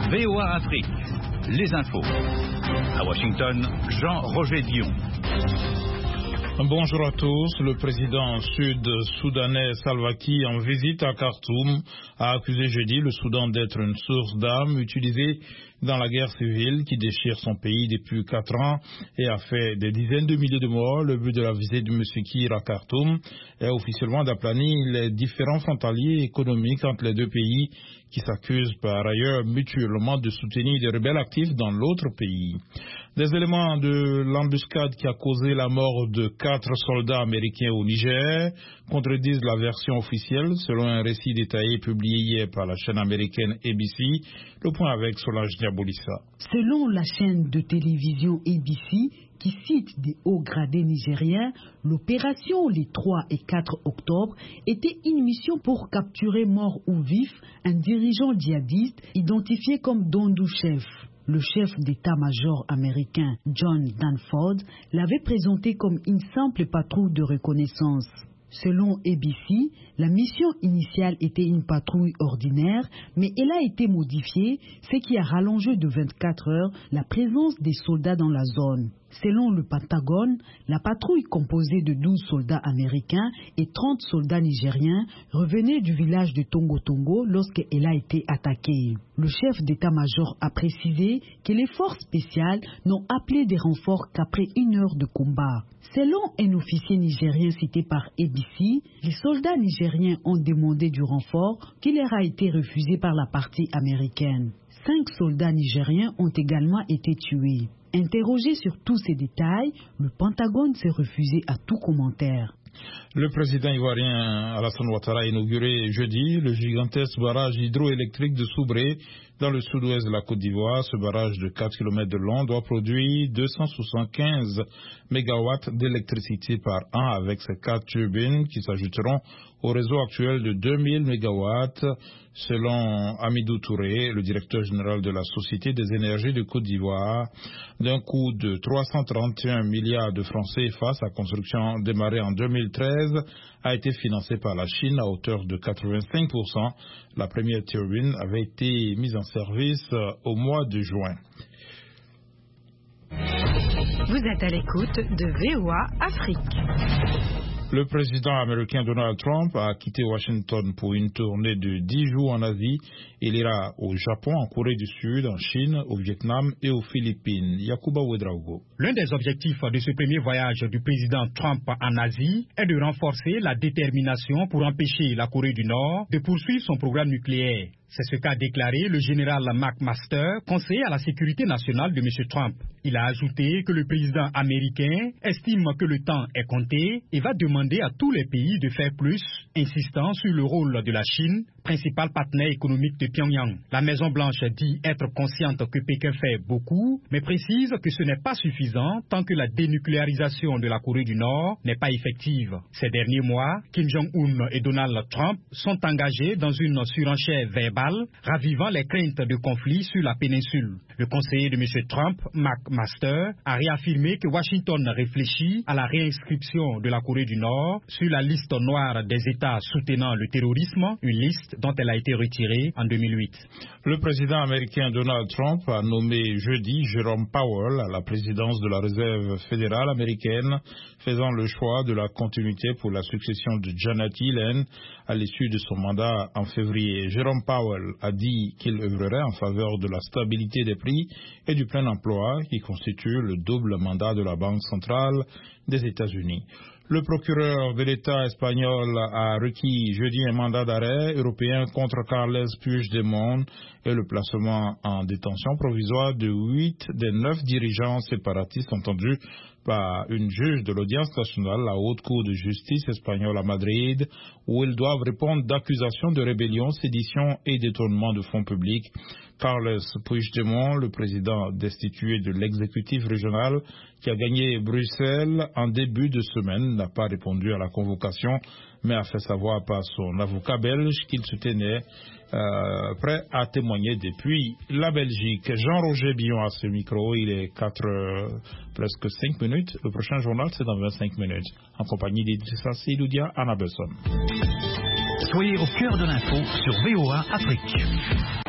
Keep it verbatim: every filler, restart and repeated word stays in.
V O A Afrique, les infos. À Washington, Jean-Roger Dion. Bonjour à tous. Le président sud-soudanais Salva Kiir, en visite à Khartoum, a accusé jeudi le Soudan d'être une source d'armes utilisée dans la guerre civile qui déchire son pays depuis quatre ans et a fait des dizaines de milliers de morts. Le but de la visite de M. Kiir à Khartoum est officiellement d'aplanir les différents frontaliers économiques entre les deux pays qui s'accusent par ailleurs mutuellement de soutenir des rebelles actifs dans l'autre pays. Des éléments de l'embuscade qui a causé la mort de quatre soldats américains au Niger contredisent la version officielle selon un récit détaillé publié hier par la chaîne américaine A B C. Le point avec Solange Diabolissa. Selon la chaîne de télévision A B C, qui cite des hauts gradés nigériens, l'opération les trois et quatre octobre était une mission pour capturer mort ou vif un dirigeant djihadiste identifié comme Dondou Chef. Le chef d'état-major américain John Danford l'avait présenté comme une simple patrouille de reconnaissance. Selon A B C, la mission initiale était une patrouille ordinaire, mais elle a été modifiée, ce qui a rallongé de vingt-quatre heures la présence des soldats dans la zone. Selon le Pentagone, la patrouille composée de douze soldats américains et trente soldats nigériens revenait du village de Tongo Tongo lorsqu'elle a été attaquée. Le chef d'état-major a précisé que les forces spéciales n'ont appelé des renforts qu'après une heure de combat. Selon un officier nigérien cité par A B C, les soldats nigériens ont demandé du renfort qui leur a été refusé par la partie américaine. Cinq soldats nigériens ont également été tués. Interrogé sur tous ces détails, le Pentagone s'est refusé à tout commentaire. Le président ivoirien Alassane Ouattara a inauguré jeudi le gigantesque barrage hydroélectrique de Soubré dans le sud-ouest de la Côte d'Ivoire. Ce barrage de quatre kilomètres de long doit produire deux cent soixante-quinze mégawatts d'électricité par an avec ses quatre turbines qui s'ajouteront au réseau actuel de deux mille mégawatts. Selon Amidou Touré, le directeur général de la Société des énergies de Côte d'Ivoire, d'un coût de trois cent trente et un milliards de francs C F A, sa construction démarrée en deux mille treize a été financée par la Chine à hauteur de quatre-vingt-cinq pour cent. La première turbine avait été mise en service au mois de juin. Vous êtes à l'écoute de V O A Afrique. Le président américain Donald Trump a quitté Washington pour une tournée de dix jours en Asie. Il ira au Japon, en Corée du Sud, en Chine, au Vietnam et aux Philippines. Yacouba Ouedraogo. L'un des objectifs de ce premier voyage du président Trump en Asie est de renforcer la détermination pour empêcher la Corée du Nord de poursuivre son programme nucléaire. C'est ce qu'a déclaré le général McMaster, conseiller à la sécurité nationale de M. Trump. Il a ajouté que le président américain estime que le temps est compté et va demander à tous les pays de faire plus, insistant sur le rôle de la Chine, principal partenaire économique de Pyongyang. La Maison-Blanche dit être consciente que Pékin fait beaucoup, mais précise que ce n'est pas suffisant tant que la dénucléarisation de la Corée du Nord n'est pas effective. Ces derniers mois, Kim Jong-un et Donald Trump sont engagés dans une surenchère verbale, ravivant les craintes de conflits sur la péninsule. Le conseiller de M. Trump, McMaster, a réaffirmé que Washington réfléchit à la réinscription de la Corée du Nord sur la liste noire des États soutenant le terrorisme, une liste dont elle a été retirée en deux mille huit. Le président américain Donald Trump a nommé jeudi Jerome Powell à la présidence de la Réserve fédérale américaine, faisant le choix de la continuité pour la succession de Janet Yellen à l'issue de son mandat en février. Jerome Powell a dit qu'il œuvrerait en faveur de la stabilité des prix et du plein emploi qui constitue le double mandat de la Banque centrale des États-Unis. Le procureur de l'État espagnol a requis jeudi un mandat d'arrêt européen contre Carles Puigdemont et le placement en détention provisoire de huit des neuf dirigeants séparatistes entendus par une juge de l'audience nationale, la Haute Cour de justice espagnole à Madrid, où ils doivent répondre d'accusations de rébellion, sédition et détournement de fonds publics. Carles Puigdemont, le président destitué de l'exécutif régional qui a gagné Bruxelles en début de semaine, n'a pas répondu à la convocation, mais a fait savoir par son avocat belge qu'il se tenait euh, prêt à témoigner depuis la Belgique. Jean-Roger Billon à ce micro, il est quatre heures, presque cinq minutes. Le prochain journal, c'est dans vingt-cinq minutes, en compagnie d'Idrissa Seydoudia, Anna Besson. Soyez au cœur de l'info sur V O A Afrique.